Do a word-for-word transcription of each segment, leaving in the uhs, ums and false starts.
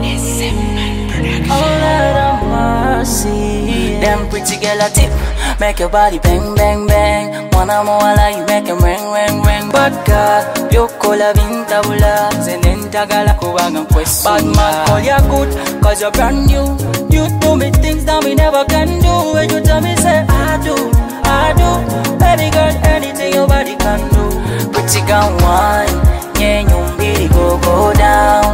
Oh Lord of mercy. Them pretty girl a tip, make your body bang bang bang. Mwana mwala you make 'em ring ring ring. Bad girl, yokola vintabula, zenentagala kubanga kwesula. Bad man call ya good, cause you're brand new. You do me things that me never can do. When you tell me say I do, I do. Baby girl, anything your body can do. Pretty girl wine, yeah, nyumbili go go down.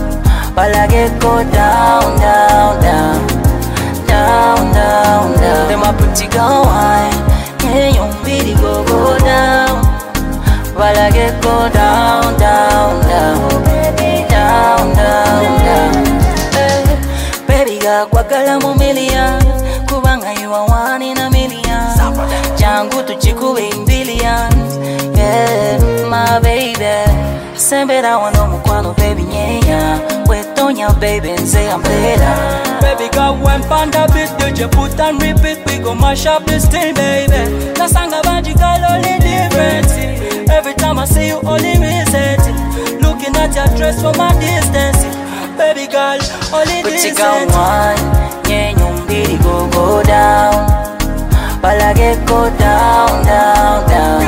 Balage go down, down, down, down, down, down. Them a pretty girl wine, yeah, nyumbili go go down. Balage go down, down, down, down, down, down. Hey, baby girl, kwagala mu million, kubanga you are one in a million. Jangu tuchikube in billions, yeah, my baby. Sembera wano mukwano baby nyenya. Wetonya baby and say I'm better. Baby girl when panda beat, did you put and repeat? We go mash up this thing baby. Nasanga baji girl only different. Every time I see you only reset. Looking at your dress from a distance. Baby girl only decent. Pretty girl wine, yeah nyumbili go go down. Balage go down, down, down,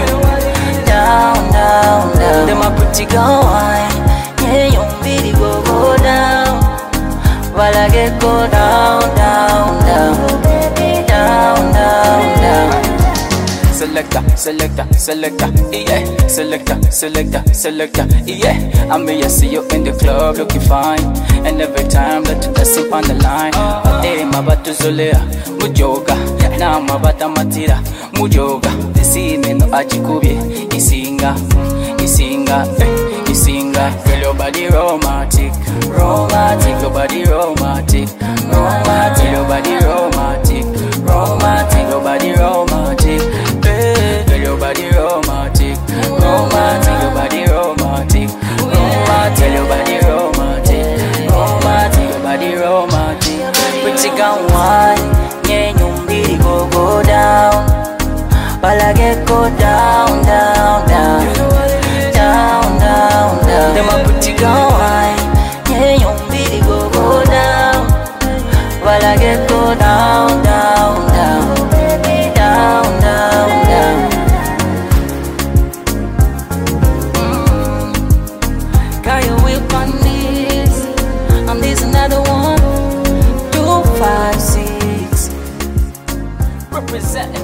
down, down, down. Them a pretty girl wine, yeah nyumbili go go down. Balage go down, down, down, down, down, down. Selector, selector, selector, yeah. Selector, selector, selector, yeah. I may I see you in the club looking fine, and every time that you just sip on the line. Hey, mabatu zolea, mujoga. Na mabata matira, mujoga. See me no achikubye, isinga, isinga, eh, isinga. Girl your body romantic, romantic. Your body romantic, romantic. Your body romantic, romantic. Your body romantic. Girl, your body romantic, romantic. Your body romantic, romantic. Your body romantic, romantic. Your body romantic. Pretty girl wine, yeah, nyumbili go go down. Balage go down, down, down, down, down, down. Them a pretty girl wine, yeah, nyumbili go go down. Balage go down, down, down, down, down, down. Got your whip on this, and this another one. Two, five, six. Representing.